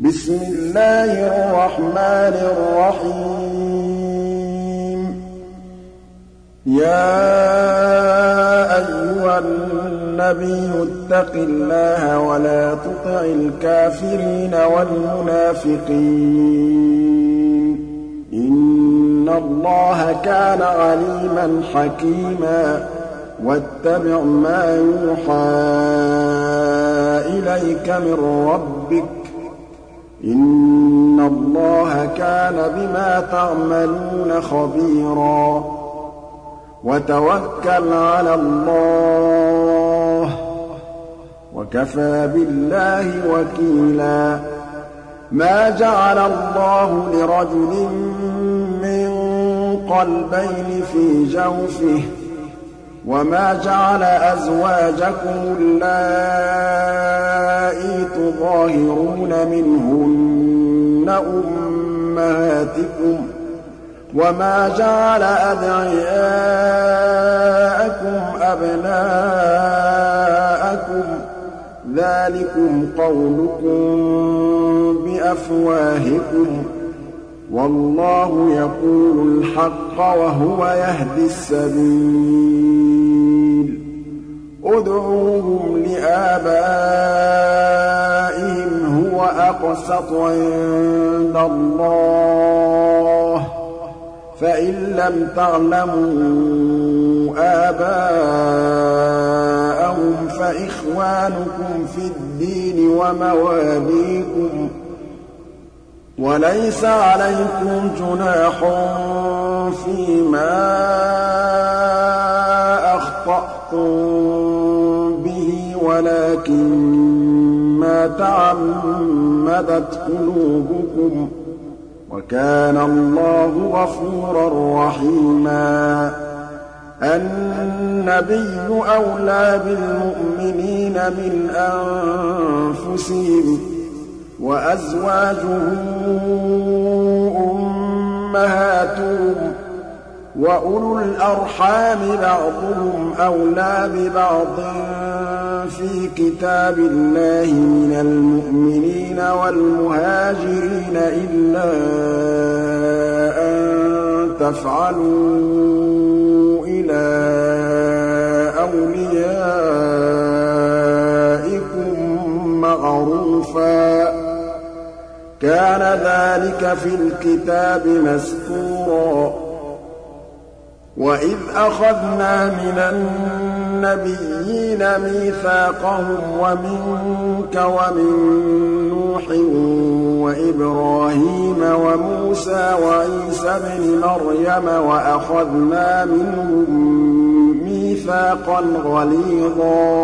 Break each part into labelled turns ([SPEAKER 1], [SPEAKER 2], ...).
[SPEAKER 1] بسم الله الرحمن الرحيم يا أيها النبي اتق الله ولا تطع الكافرين والمنافقين إن الله كان عليما حكيما واتبع ما يوحى إليك من ربك إن الله كان بما تعملون خبيرا وتوكل على الله وكفى بالله وكيلا ما جعل الله لرجل من قلبين في جوفه وما جعل أزواجكم اللائي تظاهرون منهن أمهاتكم وما جعل أدعياءكم أبناءكم ذلكم قولكم بأفواهكم والله يقول الحق وهو يهدي السبيل ادعوهم لآبائهم هو أقسط عند الله فإن لم تعلموا آباءهم فإخوانكم في الدين ومواليكم وليس عليكم جناح فيما أخطأتم به ولكن ما تعمدت قلوبكم وكان الله غفورا رحيما النبي أولى بالمؤمنين من أنفسهم وأزواجه أمهاتهم وأولو الأرحام بعضهم أولى ببعض في كتاب الله من المؤمنين والمهاجرين إلا أن تفعلوا إلى أوليائكم معروفا كان ذلك في الكتاب مسطورا وإذ أخذنا من النبيين ميثاقهم ومنك ومن نوح وإبراهيم وموسى وعيسى ابن مريم وأخذنا منهم ميثاقا غليظا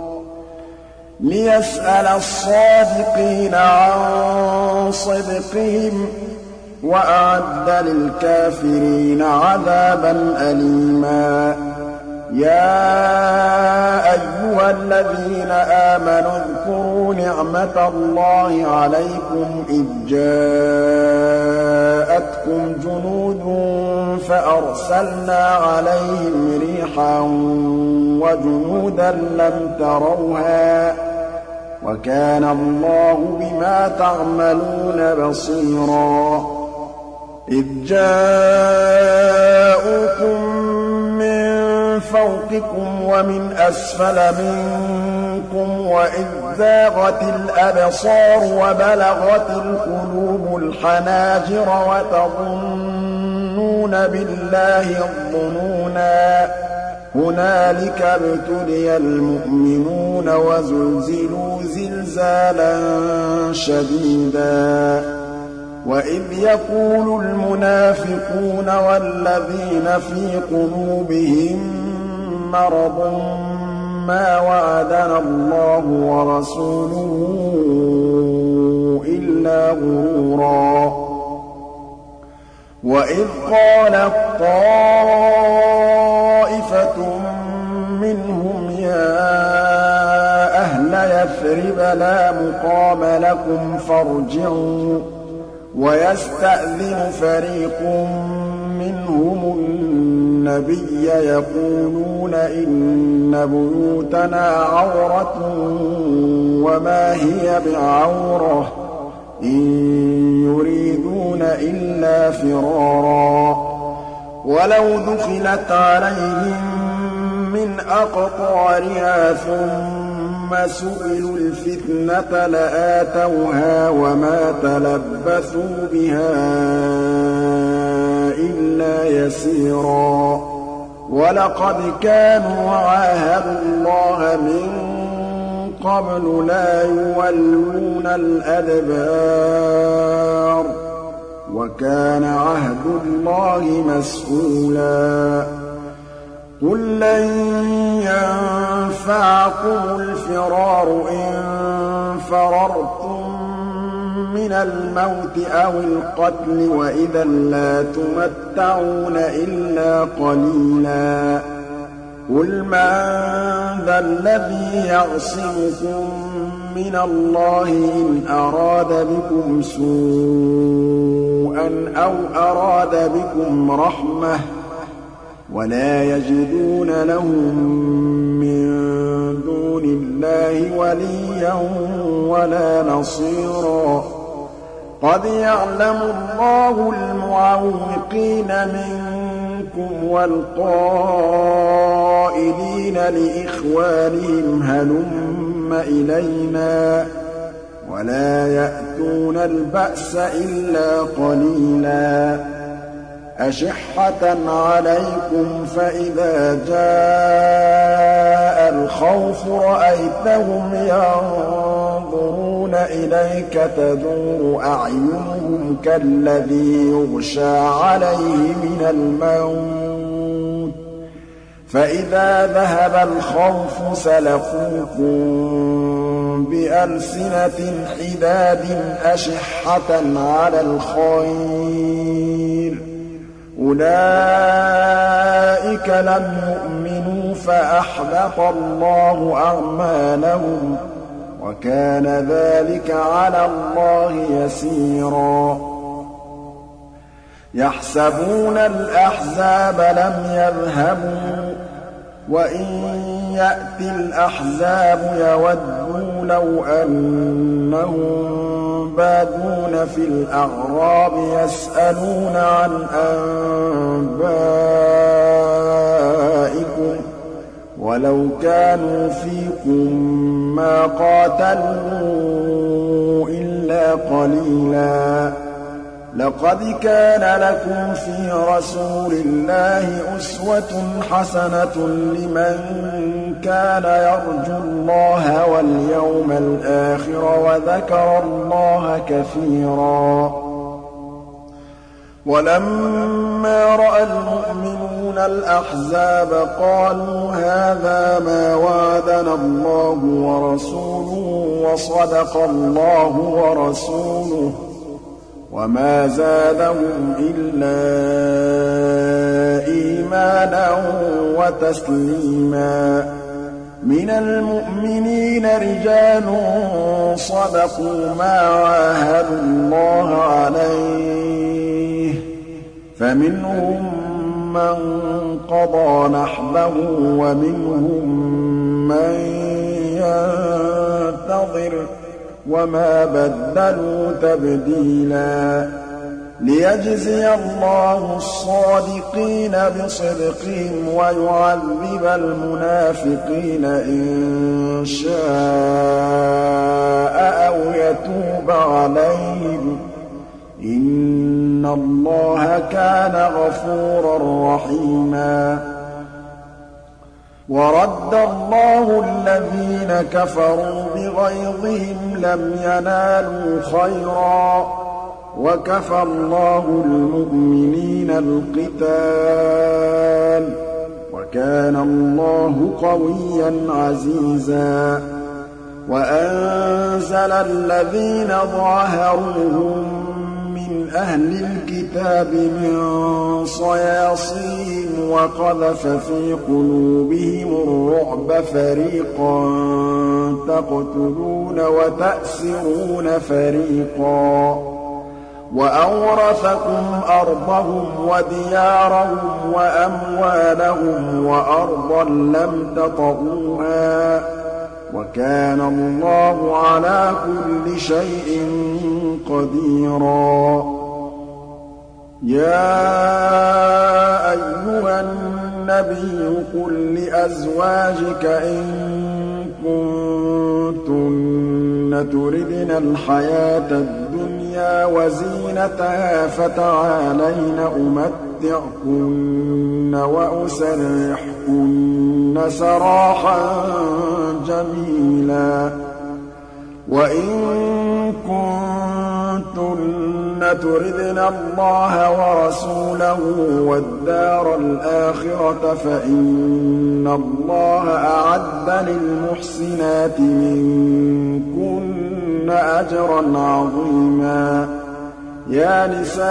[SPEAKER 1] ليسأل الصادقين عن صدقهم وأعد للكافرين عذابا أليما يا أيها الذين آمنوا اذكروا نعمة الله عليكم إذ جاءتكم جنود فأرسلنا عليهم ريحا وجنودا لم تروها وكان الله بما تعملون بصيرا إذ جاءوكم من فوقكم ومن أسفل منكم وإذ زاغت الأبصار وبلغت القلوب الحناجر وتظنون بالله الظنونا هنالك ابتلي المؤمنون وزلزلوا زلزالا شديدا وإذ يقول المنافقون والذين في قلوبهم مرض ما وعدنا الله ورسوله إلا غرورا وإذ قالت طائفة منهم يا أهل يثرب لا مقام لكم فارجعوا ويستأذن فريق منهم النبي يقولون إن بيوتنا عورة وما هي بعورة إِن يُرِيدُونَ إِلَّا فِرَارًا وَلَوْ دُخِلَتْ عَلَيْهِم مِّنْ أَقْطَارِهَا ثُمَّ سُئِلُوا الْفِتْنَةَ لَآتَوْهَا وَمَا تَلَبَّثُوا بِهَا إِلَّا يَسِيرًا وَلَقَدْ كَانُوا عَاهَدُوا اللَّهَ مِن قَبْلُ لَا يُوَلُّونَ الْأَدْبَارَ وَكَانَ عَهْدُ اللَّهِ مَسْئُولًا قُل لَّن يَنفَعَكُمُ الْفِرَارُ إِن فَرَرْتُم مِّنَ الْمَوْتِ أَوِ الْقَتْلِ وَإِذًا لَّا تُمَتَّعُونَ إِلَّا قَلِيلًا قُلْ مَن ذَا الَّذِي يَعْصِمُكُم مِّنَ اللَّهِ إِنْ أَرَادَ بِكُمْ سُوءًا أَوْ أَرَادَ بِكُمْ رَحْمَةً وَلَا يَجِدُونَ لَهُم مِّن دُونِ اللَّهِ وَلِيًّا وَلَا نَصِيرًا قَدْ يَعْلَمُ اللَّهُ الْمُعَوِّقِينَ مِنكُمْ وَالْقَائِلِينَ لِإِخْوَانِهِمْ هَلُمَّ إِلَيْنَا وَلَا يَأْتُونَ الْبَأْسَ إِلَّا قَلِيلًا أَشِحَّةً عَلَيْكُمْ فَإِذَا جَاءَ الْخَوْفُ رَأَيْتَهُمْ يَنظُرُونَ إِلَيْكَ تَدُورُ أَعْيُنُهُمْ كَالَّذِي يُغْشَىٰ عَلَيْهِ مِنَ الْمَوْتِ فَإِذَا ذَهَبَ الْخَوْفُ سَلَقُوكُم بِأَلْسِنَةٍ حِدَادٍ أَشِحَّةً عَلَى الْخَيْرِ أُولَٰئِكَ لَمْ يُؤْمِنُوا فَأَحْبَطَ اللَّهُ أَعْمَالَهُمْ وَكَانَ ذَٰلِكَ عَلَى اللَّهِ يَسِيرًا يَحْسَبُونَ الْأَحْزَابَ لَمْ يَذْهَبُوا وَإِن يَأْتِ الْأَحْزَابُ يَوَدُّوا لَوْ أَنَّهُم بادون في الأعراب يسألون عن أنبائكم ولو كانوا فيكم ما قاتلوا إلا قليلا لقد كان لكم في رسول الله أسوة حسنة لمن كان يرجو الله واليوم الآخر وذكر الله كثيرا ولما رأى المؤمنون الأحزاب قالوا هذا ما وعدنا الله ورسوله وصدق الله ورسوله وما زادهم إلا إيمانا وتسليما من المؤمنين رجال صدقوا ما عاهدوا الله عليه فمنهم من قضى نحبه ومنهم من ينتظر وما بدلوا تبديلا ليجزي الله الصادقين بصدقهم ويعذب المنافقين إن شاء أو يتوب عليهم إن الله كان غفورا رحيما ورد الله الذين كفروا بغيظهم لم ينالوا خيرا وكفى الله المؤمنين القتال وكان الله قويا عزيزا وأنزل الذين ظاهروهم من أهل الكتاب من صياصيهم وقذف في قلوبهم الرعب فريقا تقتلون وتأسرون فريقا وأورثكم أرضهم وديارهم وأموالهم وأرضا لم تطئوها وَكَانَ اللَّهُ عَلَىٰ كُلِّ شَيْءٍ قَدِيرًا يَا أَيُّهَا النَّبِيُّ قُل لِّأَزْوَاجِكَ إِن كُنتُنَّ تُرِدْنَ الْحَيَاةَ الدُّنْيَا وَزِينَتَهَا فَتَعَالَيْنَ أُمَتِّعْكُنَّ وَأُسَرِّحْكُنَّ سَرَاحًا جَمِيلًا وَإِن كُنتُنَّ تُرِدْنَ اللَّهَ وَرَسُولَهُ وَالدَّارَ الْآخِرَةَ فَإِنَّ اللَّهَ أَعَدَّ لِلْمُحْسِنَاتِ مِنكُنَّ أَجْرًا عَظِيمًا يَا نِسَاءَ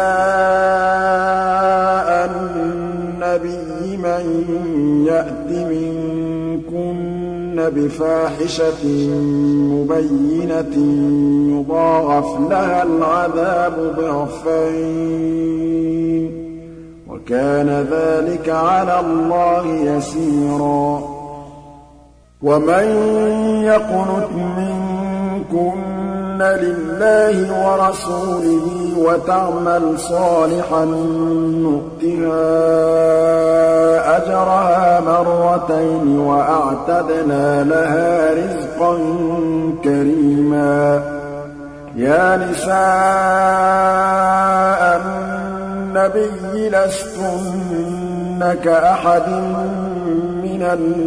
[SPEAKER 1] النَّبِيِّ مَن يَأْتِ مِنكُنَّ بِفَاحِشَةٍ مُّبَيِّنَةٍ يُضَاعَفْ لَهَا الْعَذَابُ ضِعْفَيْنِ ۚ وَكَانَ ذَٰلِكَ عَلَى اللَّهِ يَسِيرًا وَمَن يَقْنُتْ مِنكُنَّ لِلَّهِ وَرَسُولِهِ وَتَعْمَلْ صَالِحًا نُّؤْتِهَا أَجْرَهَا مرتين وَأَعْتَدْنَا لَهَا رِزْقًا كَرِيمًا يَا نِسَاءَ النَّبِيِّ لَسْتُنَّ كَأَحَدٍ مِّنَ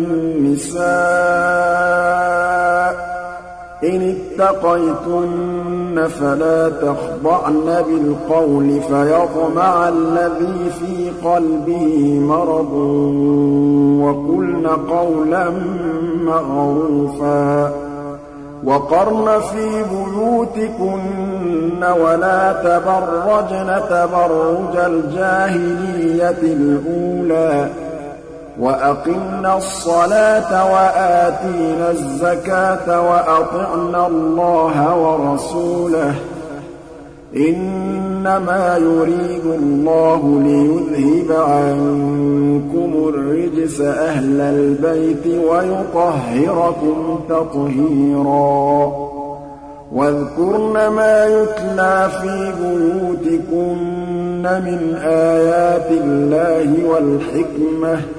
[SPEAKER 1] النِّسَاءِ إِنِ اتَّقَيْتُنَّ فَلَا تَخْضَعْنَ بِالْقَوْلِ فَيَطْمَعَ الَّذِي فِي قَلْبِهِ مَرَضٌ وَقُلْنَ قَوْلًا مَّعْرُوفًا وَقَرْنَ فِي بُيُوتِكُنَّ وَلَا تَبَرَّجْنَ تَبَرُّجَ الْجَاهِلِيَّةِ الْأُولَىٰ وَأَقِمْنَا الصَّلَاةَ وَآتِينَا الزَّكَاةَ وَأَطِعْنَا اللَّهَ وَرَسُولَهُ ۚ إِنَّمَا يُرِيدُ اللَّهُ لِيُذْهِبَ عَنكُمُ الرِّجْسَ أَهْلَ الْبَيْتِ وَيُطَهِّرَكُمْ تَطْهِيرًا وَاذْكُرْنَ مَا يُتْلَىٰ فِي بُيُوتِكُنَّ مِنْ آيَاتِ اللَّهِ وَالْحِكْمَةِ ۚ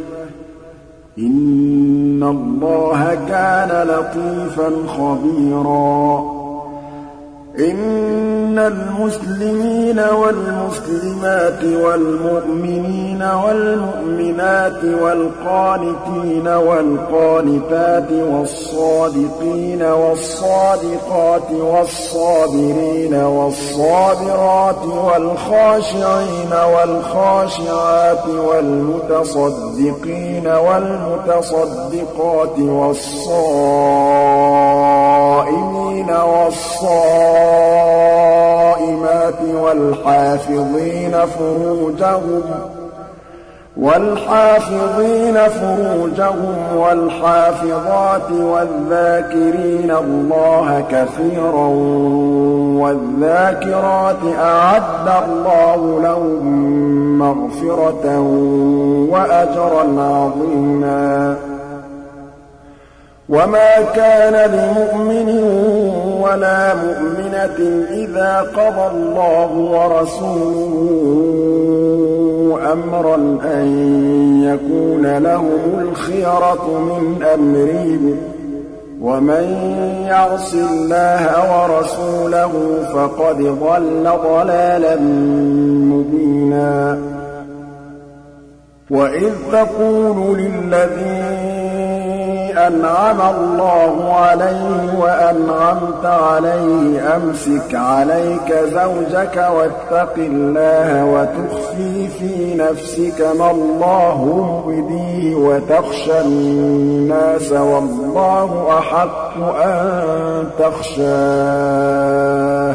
[SPEAKER 1] إِنَّ اللَّهَ كَانَ لَطِيفًا خَبِيرًا إِنَّ الْمُسْلِمِينَ وَالْمُسْلِمَاتِ وَالْمُؤْمِنِينَ وَالْمُؤْمِنَاتِ وَالْقَانِتِينَ وَالْقَانِتَاتِ وَالصَّادِقِينَ وَالصَّادِقَاتِ وَالصَّابِرِينَ وَالصَّابِرَاتِ وَالْخَاشِعِينَ وَالْخَاشِعَاتِ وَالْمُتَصَدِّقِينَ وَالْمُتَصَدِّقَاتِ وَالصَّائِمِينَ وَالصَّائِمَاتِ وَالْحَافِظِينَ فُرُوجَهُمْ وَالْحَافِظَاتِ وَالذَّاكِرِينَ اللَّهَ كَثِيرًا وَالذَّاكِرَاتِ أَعَدَّ اللَّهُ لَهُم مَّغْفِرَةً وَأَجْرًا عَظِيمًا وَمَا كَانَ لِمُؤْمِنٍ وَلَا مُؤْمِنَةٍ إِذَا قَضَى اللَّهُ وَرَسُولُهُ أَمْرًا أَن يَكُونَ لَهُمُ الْخِيَرَةُ مِنْ أَمْرِهِمْ ۗ وَمَن يَعْصِ اللَّهَ وَرَسُولَهُ فَقَدْ ضَلَّ ضَلَالًا مُّبِينًا وَإِذْ تَقُولُ لِلَّذِي أَنْعَمَ اللَّهُ عَلَيْهِ وَأَنْعَمْتَ عَلَيْهِ أَمْسِكْ عَلَيْكَ زَوْجَكَ وَاتَّقِ اللَّهَ وَتُخْفِي فِي نَفْسِكَ مَا اللَّهُ مُبْدِيهِ وَتَخْشَى النَّاسَ وَاللَّهُ أَحَقُّ أَن تَخْشَاهُ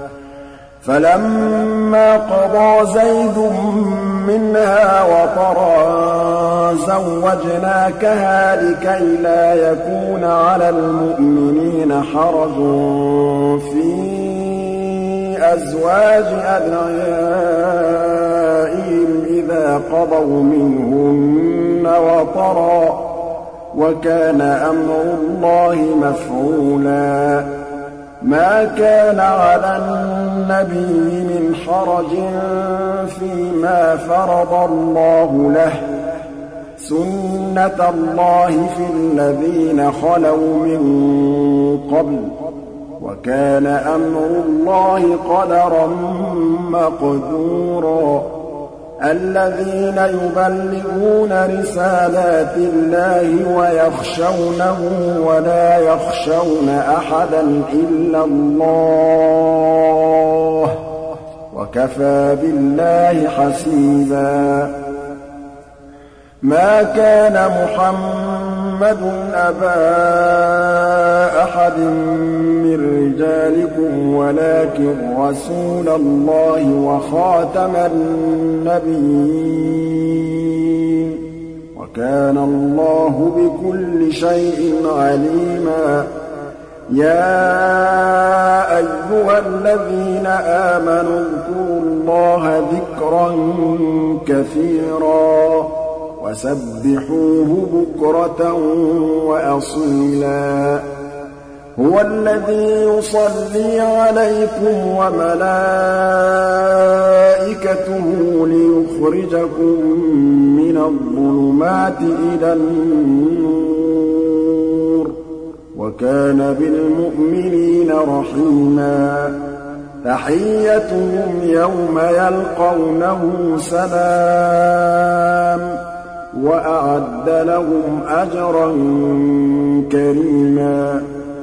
[SPEAKER 1] فَلَمَّا قَضَىٰ زَيْدٌ مِّنْهَا وَطَرًا زَوَّجْنَاكَهَا لِكَيْ لَا يَكُونَ عَلَى الْمُؤْمِنِينَ حَرَجٌ فِي أَزْوَاجِ أَدْعِيَائِهِمْ إِذَا قَضَوْا مِنْهُنَّ وَطَرًا ۚ وَكَانَ أَمْرُ اللَّهِ مَفْعُولًا مَا كَانَ عَلَى النَّبِيِّ مِنْ حَرَجٍ فِيمَا فَرَضَ اللَّهُ لَهُ ۖ سُنَّةَ اللَّهِ فِي الَّذِينَ خَلَوْا مِن قَبْلُ ۚ وَكَانَ أَمْرُ اللَّهِ قَدَرًا مَّقْدُورًا الَّذِينَ يُبَلِّغُونَ رِسَالَاتِ اللَّهِ وَيَخْشَوْنَهُ وَلَا يَخْشَوْنَ أَحَدًا إِلَّا اللَّهَ ۗ وَكَفَىٰ بِاللَّهِ حَسِيبًا مَا كَانَ مُحَمَّدٌ أَبَا أَحَدٍ مِّن رِّجَالِكُمْ وَلَٰكِن رَّسُولَ اللَّهِ وَخَاتَمَ النَّبِيِّينَ ۗ وَكَانَ اللَّهُ بِكُلِّ شَيْءٍ عَلِيمًا يَا أَيُّهَا الَّذِينَ آمَنُوا اذْكُرُوا اللَّهَ ذِكْرًا كَثِيرًا وَسَبِّحُوهُ بُكْرَةً وَأَصِيلًا هُوَ الَّذِي يُصَلِّي عَلَيْكُمْ وَمَلَائِكَتُهُ لِيُخْرِجَكُم مِّنَ الظُّلُمَاتِ إِلَى النُّورِ ۚ وَكَانَ بِالْمُؤْمِنِينَ رَحِيمًا تَحِيَّتُهُمْ يَوْمَ يَلْقَوْنَهُ سَلَامٌ ۚ وَأَعَدَّ لَهُمْ أَجْرًا كَرِيمًا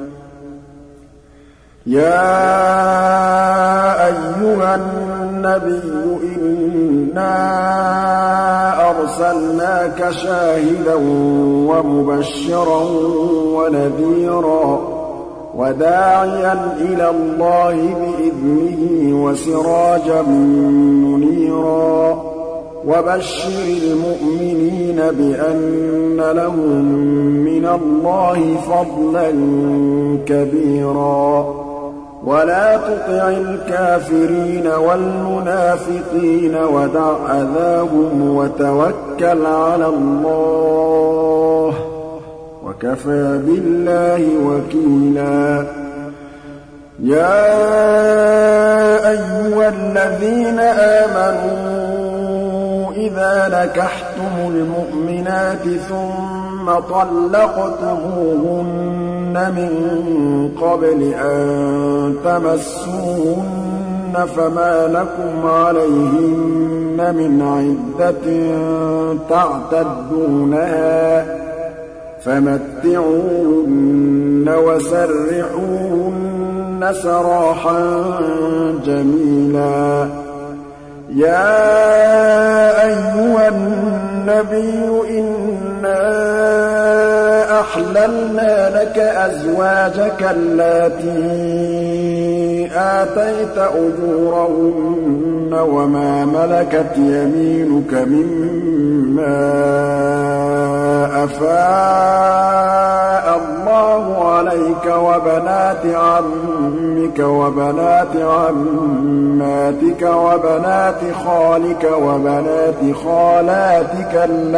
[SPEAKER 1] يَا أَيُّهَا النَّبِيُّ إِنَّا أَرْسَلْنَاكَ شَاهِدًا وَمُبَشِّرًا وَنَذِيرًا وَدَاعِيًا إِلَى اللَّهِ بِإِذْنِهِ وَسِرَاجًا مُّنِيرًا وَبَشِّرِ الْمُؤْمِنِينَ بِأَنَّ لَهُم مِّنَ اللَّهِ فَضْلًا كَبِيرًا وَلَا تُطِعِ الْكَافِرِينَ وَالْمُنَافِقِينَ وَدَعْ أَذَاهُمْ وَتَوَكَّلْ عَلَى اللَّهِ ۚ وَكَفَىٰ بِاللَّهِ وَكِيلًا يَا أَيُّهَا الَّذِينَ آمَنُوا إِذَا نَكَحْتُمُ الْمُؤْمِنَاتِ ثُمَّ طَلَّقْتُمُوهُنَّ مِن قَبْلِ أَن تَمَسُّوهُنَّ فَمَا لَكُمْ عَلَيْهِنَّ مِنْ عِدَّةٍ تَعْتَدُّونَهَا فَمَتِّعُوهُنَّ وَسَرِّحُوهُنَّ سَرَاحًا جَمِيلًا يَا أَيُّهَا النَّبِيُّ إِنَّا أَحْلَلْنَا لَكَ أَزْوَاجَكَ اللَّاتِي آتَيْتَ أُجُورَهُنَّ وَمَا مَلَكَتْ يَمِينُكَ مِمَّا أَفَاءَ اللَّهُ عَلَيْكَ وَبَنَاتِ عَمِّكَ وَبَنَاتِ عَمَّاتِكَ وَبَنَاتِ خَالِكَ وَبَنَاتِ خَالَاتِكَ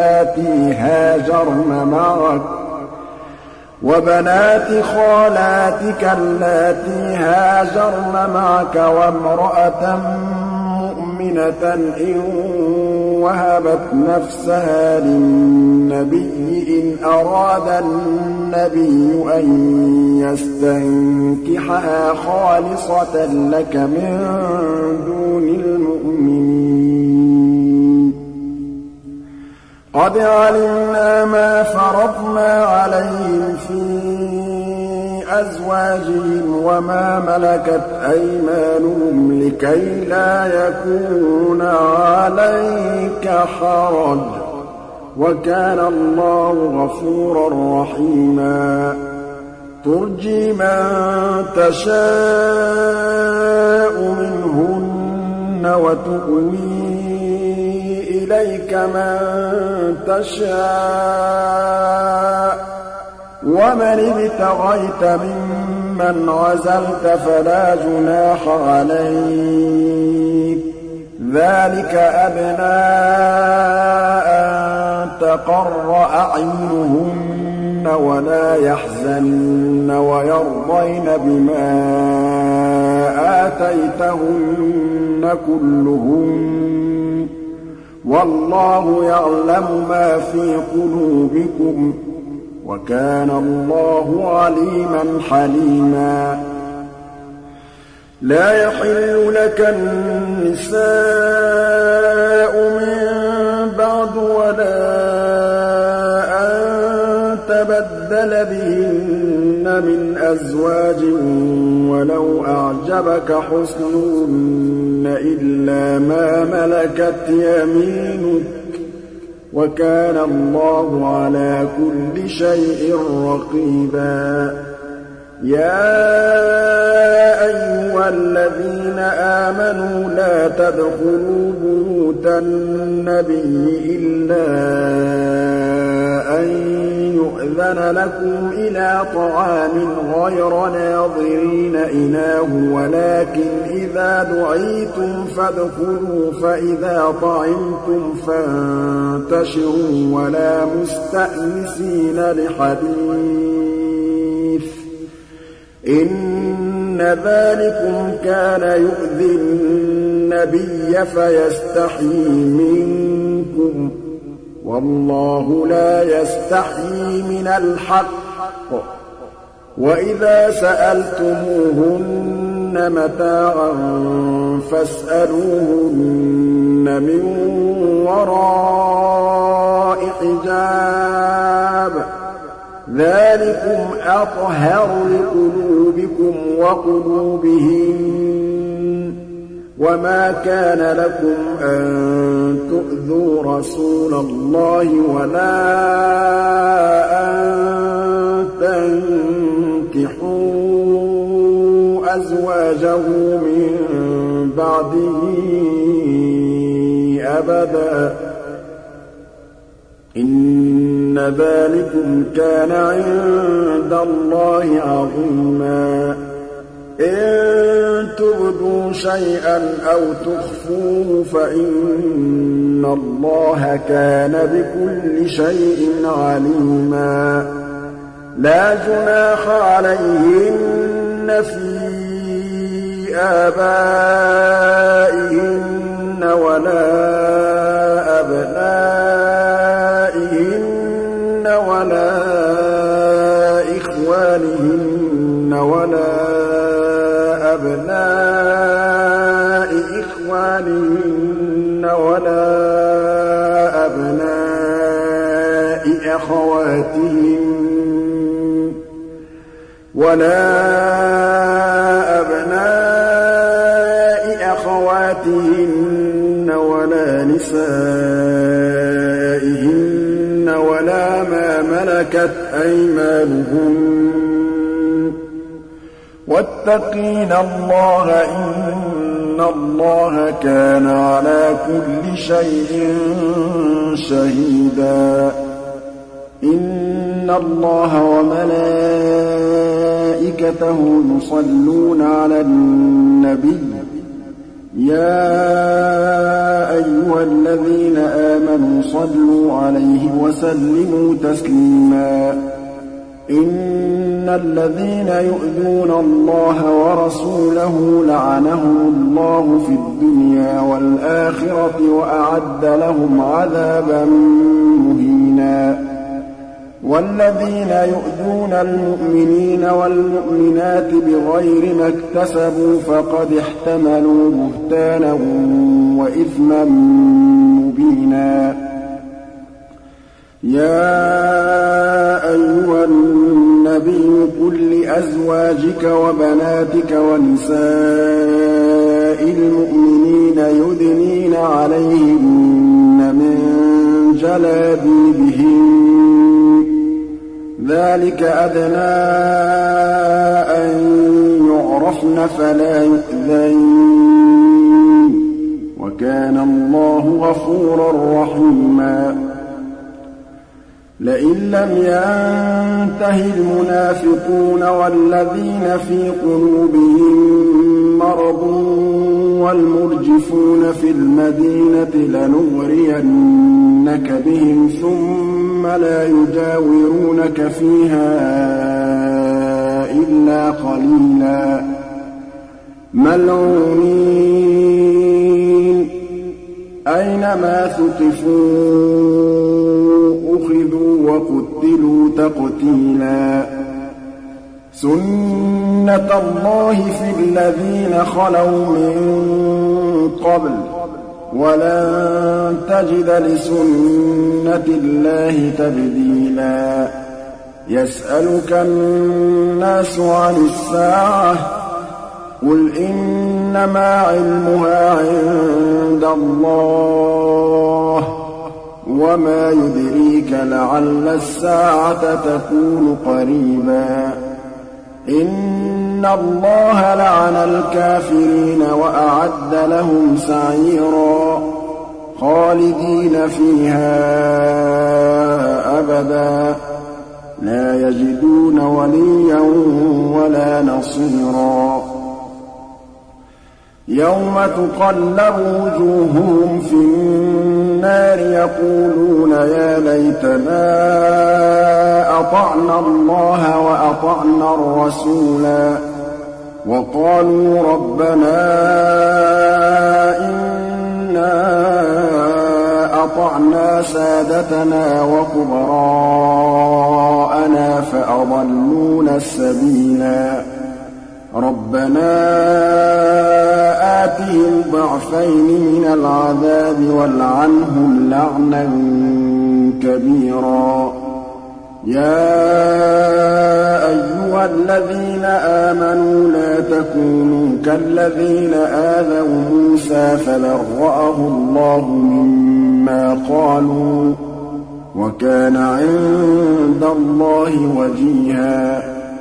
[SPEAKER 1] اللَّاتِي هَاجَرْنَ مَعَكَ وَامْرَأَةً مُّؤْمِنَةً إِن وَهَبَتْ نَفْسَهَا لِلنَّبِيِّ إِنْ أَرَادَ النَّبِيُّ أَن يَسْتَنكِحَهَا خَالِصَةً لَّكَ مِن دُونِ الْمُؤْمِنِينَ قَدْ عَلِمْنَا مَا فَرَضْنَا عَلَيْهِمْ فِي أَزْوَاجِهِمْ وَمَا مَلَكَتْ أَيْمَانُهُمْ لِكَيْلَا يَكُونَ عَلَيْكَ حَرَجٌ ۗ وَكَانَ اللَّهُ غَفُورًا رَّحِيمًا تُرْجِي مَن تَشَاءُ مِنْهُنَّ وَتُؤْوِي إِلَيْكَ مَن تَشَاءُ ۖ وَمَنِ ابْتَغَيْتَ مِمَّنْ عَزَلْتَ فَلَا جُنَاحَ عَلَيْكَ ۚ ذَٰلِكَ أَدْنَىٰ أَن تَقَرَّ أَعْيُنُهُنَّ ولا يحزنن ويرضين بما آتيتهن كلهن والله يعلم ما في قلوبكم وكان الله عليما حليما لا يحل لك النساء من بعد ولا أن تبدل بهن من أزواج ولو أعجبك حسنهن إلا ما ملكت يمينك وكان الله على كل شيء رقيبا يا أيها الذين آمنوا لا تدخلوا بيوت النبي إلا أن يؤذن لكم إلى طعام غير ناظرين إناه ولكن إذا دعيتم فادخلوا فإذا طعمتم فانتشروا ولا مستأنسين لحديث إن ذلكم كان يؤذي النبي فيستحيي منكم والله لا يستحيي من الحق وإذا سألتموهن متاعا فاسألوهن من وراء حجاب ذلكم أطهر لقلوبكم وقلوبهن وما كان لكم أن تؤذوا رسول الله ولا أن تنكحوا أزواجه من بعده أبدا إن ذلكم كان عند الله عظيما إن تبدوا شيئا أو تخفوه فإن الله كان بكل شيء عليما لا جناح عليهن في آبائهن ولا أبنائهن ولا إخوانهن ولا أبناء إخوانهن ولا أبناء أخواتهن ولا أبناء أخواتهن ولا نسائهن ولا ما ملكت أيمانهن واتقين الله إن الله كان على كل شيء شهيدا إن الله وملائكته يصلون على النبي يا أيها الذين آمنوا صلوا عليه وسلموا تسليما إن الذين يؤذون الله ورسوله لعنهم الله في الدنيا والآخرة وأعد لهم عذابا مهينا والذين يؤذون المؤمنين والمؤمنات بغير ما اكتسبوا فقد احتملوا بهتانا وإثما مبينا يا أيها النبي قل لأزواجك وبناتك ونساء المؤمنين يدنين عليهن من جلابيبهن ذلك أدنى أن يعرفن فلا يؤذين وكان الله غفورا رحيما لئن لم ينته المنافقون والذين في قلوبهم مرض وَالْمُرْجِفُونَ فِي الْمَدِينَةِ لَنُغْرِيَنَّكَ بِهِمْ ثُمَّ لَا يُجَاوِرُونَكَ فِيهَا إِلَّا قَلِيلًا مَّلْعُونِينَ أَيْنَمَا ثُقِفُوا أُخِذُوا وَقُتِّلُوا تَقْتِيلًا سُنَّةَ اللَّهِ فِي الَّذِينَ خَلَوْا مِن قَبْلُ ۖ وَلَن تَجِدَ لِسُنَّةِ اللَّهِ تَبْدِيلًا يَسْأَلُكَ النَّاسُ عَنِ السَّاعَةِ ۖ قُلْ إِنَّمَا عِلْمُهَا عِندَ اللَّهِ ۚ وَمَا يُدْرِيكَ لَعَلَّ السَّاعَةَ تَكُونُ قَرِيبًا إِنَّ اللَّهَ لَعَنَ الْكَافِرِينَ وَأَعَدَّ لَهُمْ سَعِيرًا خَالِدِينَ فِيهَا أَبَدًا لَّا يَجِدُونَ وَلِيًّا وَلَا نَصِيرًا يَوْمَ تُقَلَّبُ وُجُوهُهُمْ فِي النَّارِ يَقُولُونَ يَا لَيْتَنَا أَطَعْنَا اللَّهَ وَأَطَعْنَا الرَّسُولَا وَقَالُوا رَبَّنَا إِنَّا أَطَعْنَا سَادَتَنَا وَكُبَرَاءَنَا فَأَضَلُّونَا السَّبِيلَا رَبَّنَا آتِهِمْ ضِعْفَيْنِ مِنَ الْعَذَابِ وَالْعَنْهُمْ لَعْنًا كَبِيرًا يَا أَيُّهَا الَّذِينَ آمَنُوا لَا تَكُونُوا كَالَّذِينَ آذَوْا مُوسَىٰ فَبَرَّأَهُ اللَّهُ مِمَّا قَالُوا ۚ وَكَانَ عِندَ اللَّهِ وَجِيهًا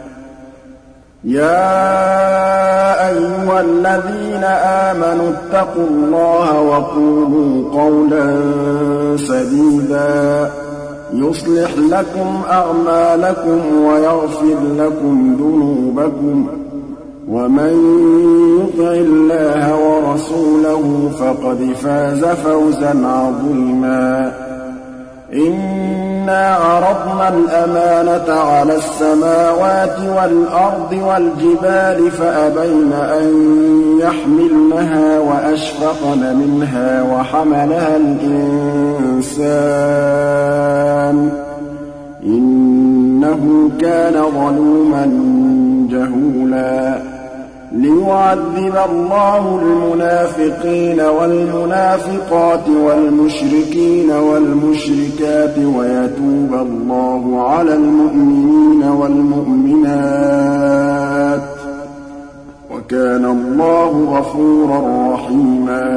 [SPEAKER 1] يَا أَيُّهَا الَّذِينَ آمَنُوا اتَّقُوا اللَّهَ وَقُولُوا قَوْلًا سَدِيدًا يُصْلِحْ لَكُمْ أَعْمَالَكُمْ وَيَغْفِرْ لَكُمْ ذُنُوبَكُمْ ۗ وَمَن يُطِعِ اللَّهَ وَرَسُولَهُ فَقَدْ فَازَ فَوْزًا عَظِيمًا إِنَّا عَرَضْنَا الْأَمَانَةَ عَلَى السَّمَاوَاتِ وَالْأَرْضِ وَالْجِبَالِ فَأَبَيْنَ أَن يَحْمِلْنَهَا وَأَشْفَقْنَ مِنْهَا وَحَمَلَهَا الْإِنسَانُ ۖ إِنَّهُ كَانَ ظَلُومًا جَهُولًا لِيُعَذِّبَ اللَّهُ الْمُنَافِقِينَ وَالْمُنَافِقَاتِ وَالْمُشْرِكِينَ وَالْمُشْرِكَاتِ وَيَتُوبَ اللَّهُ عَلَى الْمُؤْمِنِينَ وَالْمُؤْمِنَاتِ ۗ وَكَانَ اللَّهُ غَفُورًا رَّحِيمًا